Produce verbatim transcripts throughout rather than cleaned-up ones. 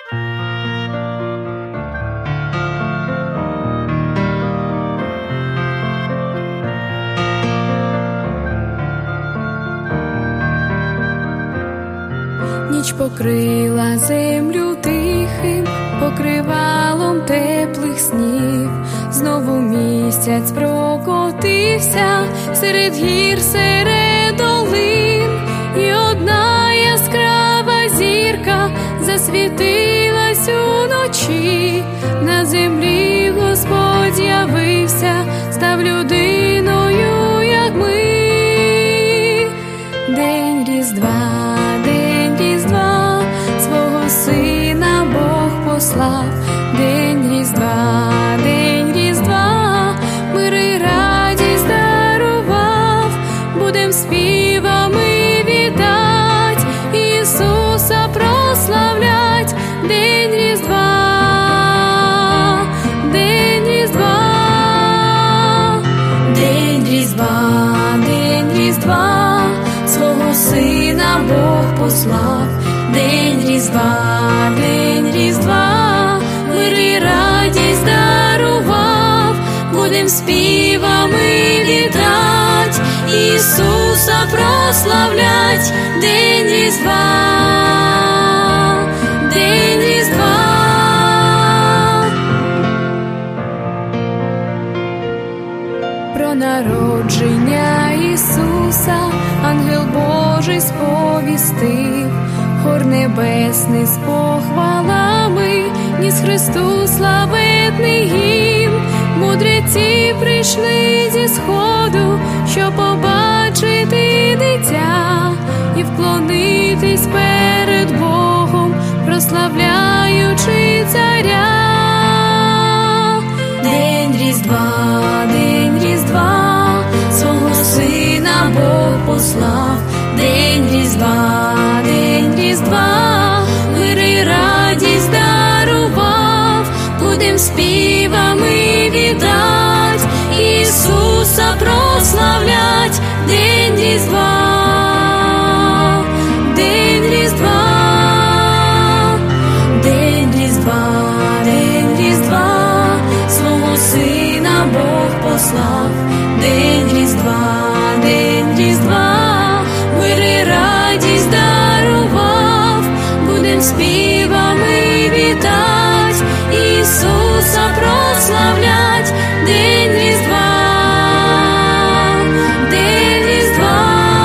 Ніч покрила землю тихим покривалом теплих снів. Знову місяць прокотився серед гір, серед долин, і одна яскрава зірка засвітилась уночі. На землі Господь з'явився, став людиною, як ми. День Різдва, день Різдва, свого Сина Бог послав. День Різдва, день Різдва, мир і радість дарував. Будем співами вітать, Ісуса прославлять. День Різдва, день Різдва, день Різдва, день Різдва, свого Сина Бог послав. День Різдва, день Різдва, мир і радість дарував. Будем співами вітать, Ісуса прославлять. День Різдва, день Різдва. Про народження Ісуса ангел Божий сповістив. Хор небесний з похвалами ніс Христу славетний гімн. Мудреці прийшли зі сходу, щоб побачити дитя і вклонитись перед Богом, прославляючи царя. День Різдва, день Різдва, свого Сина Бог послав. День Різдва, день Різдва, мир і радість дарував. Будем співами вітать, Ісуса прославлять. День Різдва, день Різдва, день Різдва, день Різдва, свого Сина Бог послав. День Різдва, день Різдва, мир і радість дарував. Будем співами вітать, Ісуса прославлять. День Різдва, день Різдва.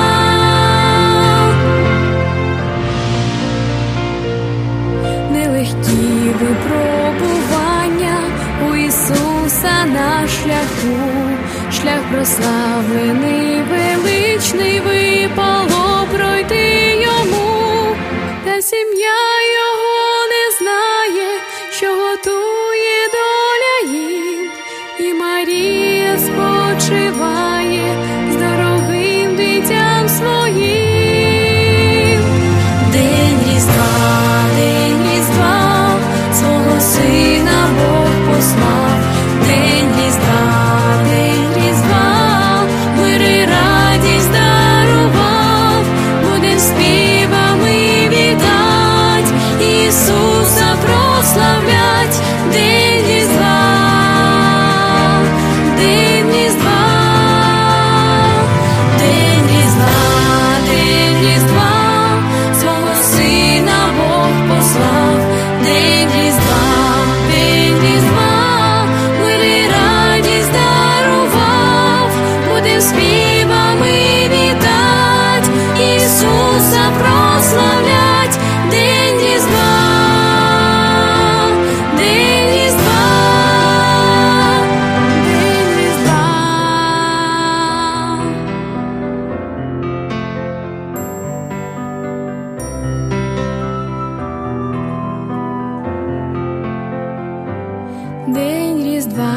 Нелегкі випробування у Ісуса на шляху. Шлях прославлений, величний, випало пройти йому. Та сім'я його не знає, що готує доля їм. І Марія спочиває з дорогим дитям своїм. День Різдва, день Різдва, свого Сина Бог послав. День Різдва, день Різдва, мир і радість дарував. Будем співами вітать, Ісуса прославлять. День Різдва, день Різдва, день Різдва, день Різдва, свого Сина Бог послав. День Різдва, день Різдва, мир і радість дарував. Будем співами вітать, Ісуса прославлять. День Різдва, день Різдва, день Різдва. День Різдва.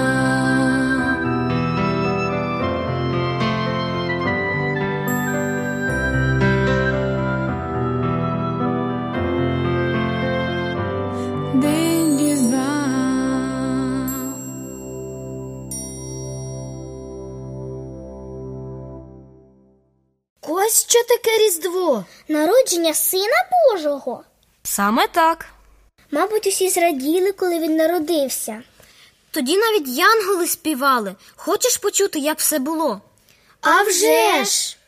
День Різдва. Ось що таке Різдво. Народження Сина Божого. Саме так. Мабуть, усі зраділи, коли він народився. Тоді навіть янголи співали. Хочеш почути, як все було? А вже ж!